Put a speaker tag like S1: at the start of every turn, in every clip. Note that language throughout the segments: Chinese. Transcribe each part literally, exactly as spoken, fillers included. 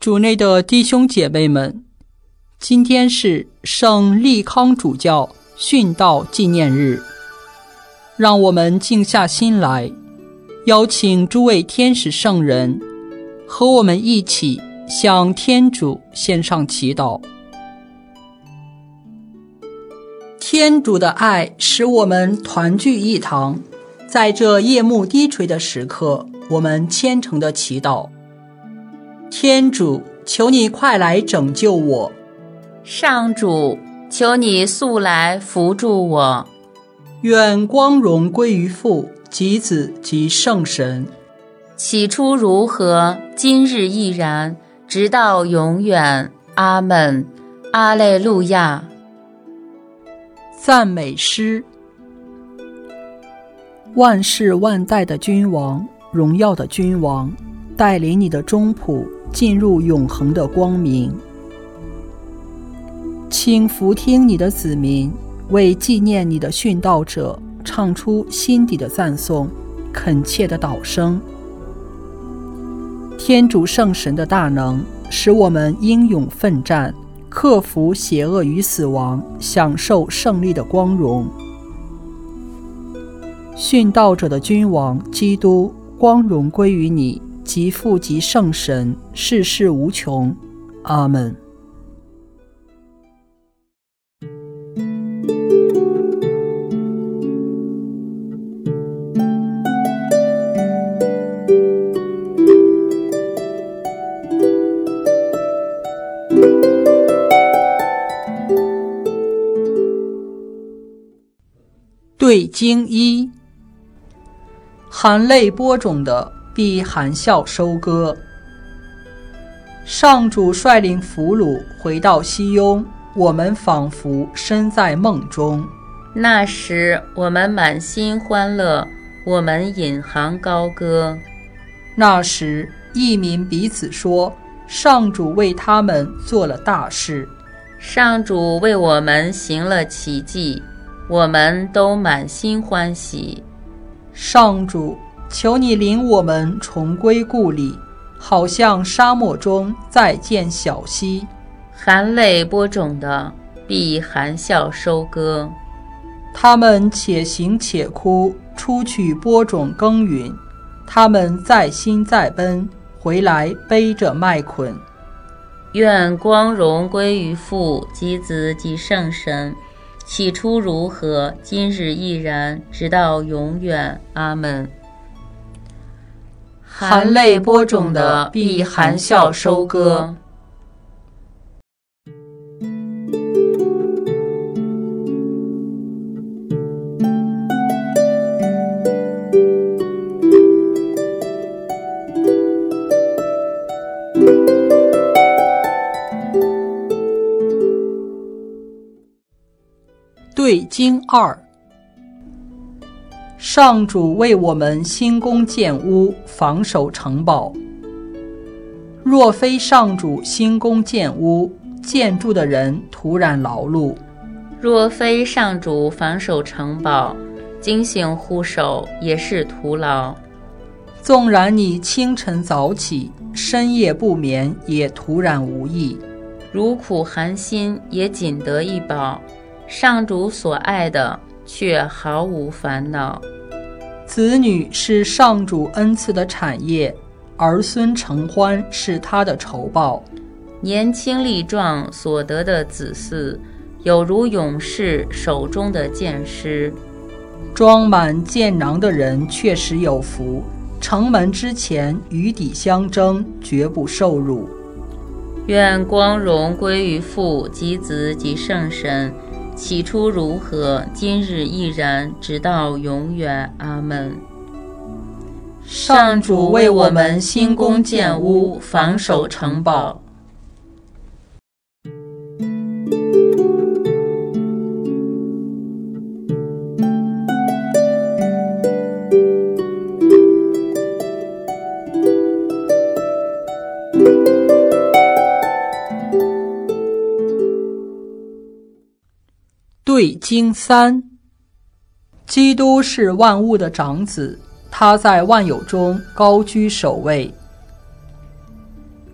S1: 主内的弟兄姐妹们，今天是圣利康主教殉道纪念日，让我们静下心来，邀请诸位天使圣人和我们一起向天主献上祈祷。天主的爱使我们团聚一堂，在这夜幕低垂的时刻，我们虔诚的祈祷。天主，求你快来拯救我。
S2: 上主，求你速来扶助我。
S1: 愿光荣归于父及子及圣神。
S2: 起初如何，今日亦然，直到永远。阿们。阿肋路亚。
S1: 赞美诗。万世万代的君王，荣耀的君王，带领你的宗仆进入永恒的光明。请俯听你的子民为纪念你的殉道者唱出心底的赞颂，恳切的祷声。天主圣神的大能使我们英勇奋战，克服邪恶与死亡，享受胜利的光荣。殉道者的君王基督，光荣归于你，及父及圣神，世世无穷。阿们。对经一，含泪播种的必含笑收割。上主率领俘虏回到西雍，我们仿佛身在梦中。
S2: 那时我们满心欢乐，我们引吭高歌。
S1: 那时异民彼此说，上主为他们做了大事，
S2: 上主为我们行了奇迹，我们都满心欢喜。
S1: 上主，求你领我们重归故里，好像沙漠中再见小溪。
S2: 含泪播种的必含笑收割。
S1: 他们且行且哭，出去播种耕耘，他们再辛再奔，回来背着麦捆。
S2: 愿光荣归于父及子及圣神，起初如何，今日亦然，直到永远。阿们。
S1: 含泪播种的必含笑收割。对经二。上主为我们兴宫建屋，防守城堡。若非上主兴宫建屋，建筑的人徒然劳碌；
S2: 若非上主防守城堡，警醒护守也是徒劳。
S1: 纵然你清晨早起，深夜不眠，也徒然无益。
S2: 如苦寒心，也仅得一饱。上主所爱的，却毫无烦恼。
S1: 子女是上主恩赐的产业，儿孙承欢是他的酬报。
S2: 年轻力壮所得的子嗣，有如勇士手中的箭矢。
S1: 装满箭囊的人确实有福，城门之前与敌相争，绝不受辱。
S2: 愿光荣归于父及子及圣神，起初如何，今日亦然，直到永远。阿们。
S1: 上主为我们兴宫建屋，防守城堡。对经三。基督是万物的长子，他在万有中高居首位。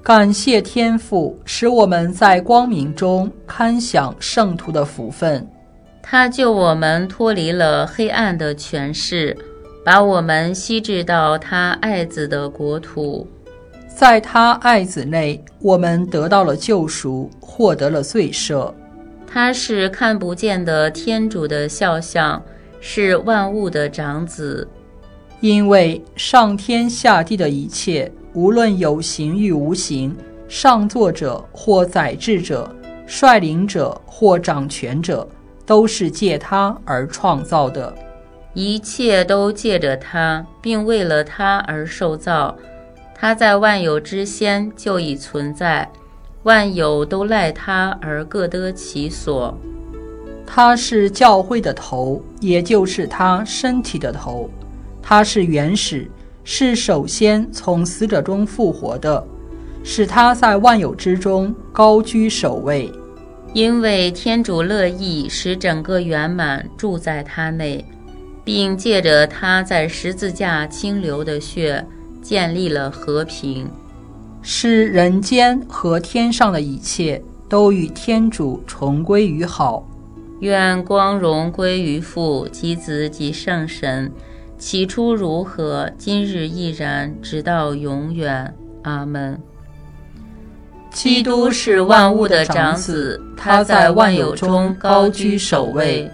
S1: 感谢天父，使我们在光明中堪享圣徒的福分。
S2: 他救我们脱离了黑暗的权势，把我们吸至到他爱子的国土。
S1: 在他爱子内，我们得到了救赎，获得了罪赦。
S2: 他是看不见的天主的肖像，是万物的长子。
S1: 因为上天下地的一切，无论有形与无形，上作者或宰制者，率领者或掌权者，都是借他而创造的。
S2: 一切都借着他，并为了他而受造。他在万有之先就已存在，万有都赖他而各得其所。
S1: 他是教会的头，也就是他身体的头。他是原始，是首先从死者中复活的，使他在万有之中高居首位。
S2: 因为天主乐意使整个圆满住在他内，并借着他在十字架倾流的血建立了和平，
S1: 使人间和天上的一切都与天主重归于好。
S2: 愿光荣归于父及子及圣神，起初如何，今日亦然，直到永远。阿们。基督是万物的长子，他在万有中高居首位。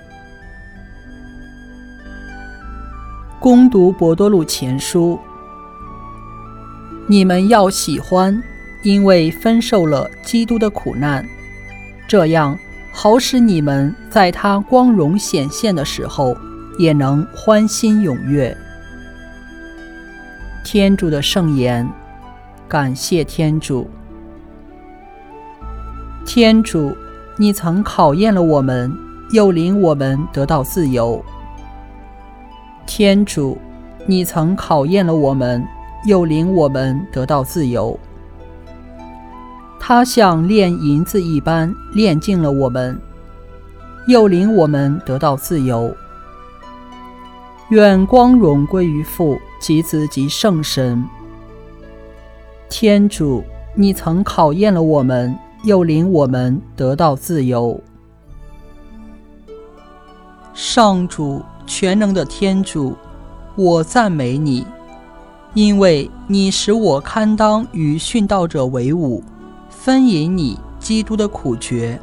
S1: 攻读伯多禄前书。你们要喜欢，因为分受了基督的苦难，这样好使你们在他光荣显现的时候也能欢欣踊跃。天主的圣言，感谢天主。天主，你曾考验了我们，又领我们得到自由。天主，你曾考验了我们，又领我们得到自由。他像炼银子一般炼净了我们，又领我们得到自由。愿光荣归于父及子及圣神。天主，你曾考验了我们，又领我们得到自由。上主，全能的天主，我赞美你，因为你使我堪当与殉道者为伍，分饮你基督的苦爵。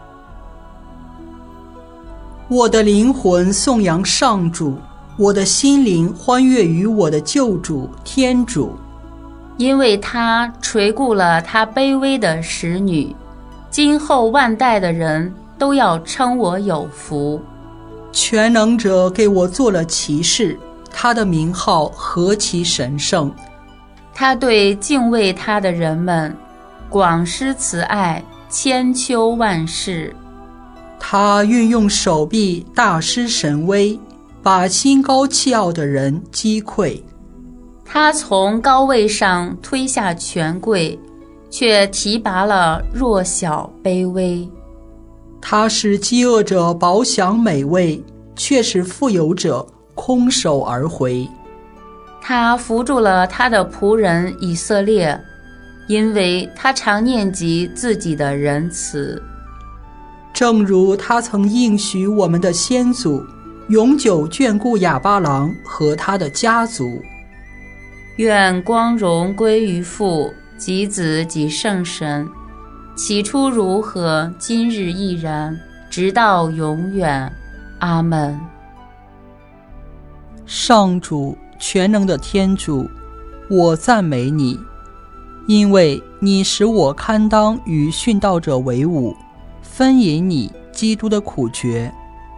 S1: 我的灵魂颂扬上主，我的心灵欢悦于我的救主天主，
S2: 因为他垂顾了他卑微的使女，今后万代的人都要称我有福。
S1: 全能者给我做了骑士，他的名号何其神圣！
S2: 他对敬畏他的人们广施慈爱，千秋万世。
S1: 他运用手臂大施神威，把心高气傲的人击溃。
S2: 他从高位上推下权贵，却提拔了弱小卑微。
S1: 他使饥饿者饱享美味，却使富有者空手而回。
S2: 他扶助了他的仆人以色列，因为他常念及自己的仁慈。
S1: 正如他曾应许我们的先祖，永久眷顾亚巴郎和他的家族。
S2: 愿光荣归于父及子及圣神，起初如何，今日亦然，直到永远。阿们。
S1: 上主，全能的天主，我赞美你，因为你使我堪当与殉道者为伍，分饮你基督的苦爵。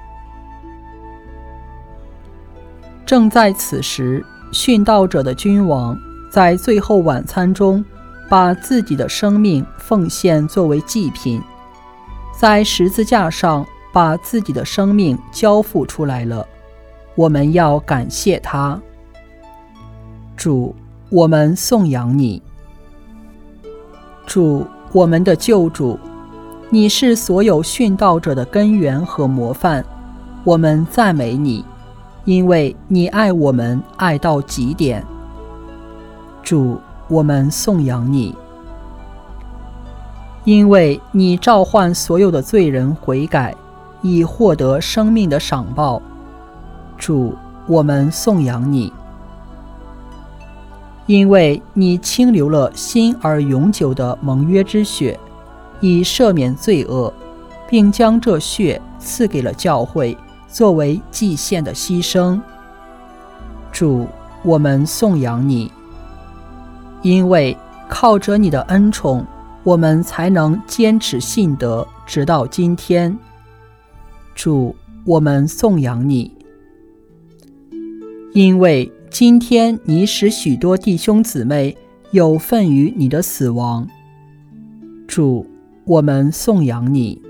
S1: 正在此时，殉道者的君王在最后晚餐中把自己的生命奉献作为祭品，在十字架上把自己的生命交付出来了。我们要感谢他。主，我们颂扬你。主，我们的救主，你是所有殉道者的根源和模范，我们赞美你，因为你爱我们爱到极点。主，我们颂扬你。 因为你召唤所有的罪人悔改，以获得生命的赏报。主，我们颂扬你。因为你清流了新而永久的盟约之血，以赦免罪恶，并将这血赐给了教会，作为祭献的牺牲。主，我们颂扬你。因为靠着你的恩宠，我们才能坚持信德，直到今天。主，我们颂扬你。因为今天你使许多弟兄姊妹有份于你的死亡。主，我们颂扬你。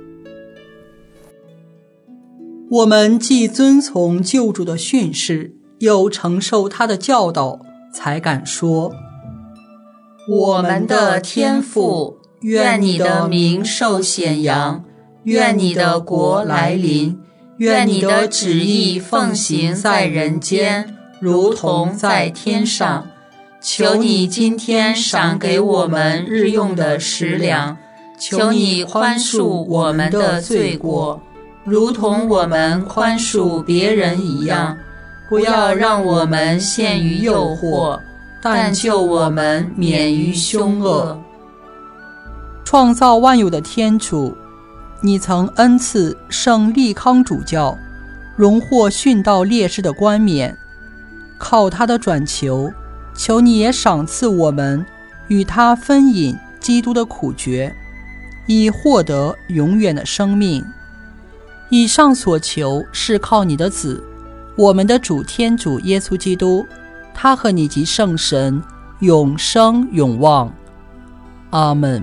S1: 我们既遵从救主的训示，又承受他的教导，才敢说：
S2: 我们的天父，愿你的名受显扬，愿你的国来临，愿你的旨意奉行在人间，如同在天上。求你今天赏给我们日用的食粮，求你宽恕我们的罪过，如同我们宽恕别人一样。不要让我们陷于诱惑，但救我们免于凶恶。
S1: 创造万有的天主，你曾恩赐圣利康主教荣获殉道烈士的冠冕，靠他的转求，求你也赏赐我们与他分饮基督的苦决，以获得永远的生命。以上所求是靠你的子，我们的主天主耶稣基督，他和你及圣神永生永望。阿们。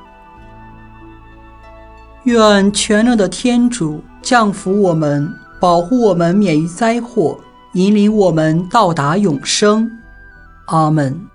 S1: 愿全能的天主降福我们，保护我们免于灾祸，引领我们到达永生。阿们。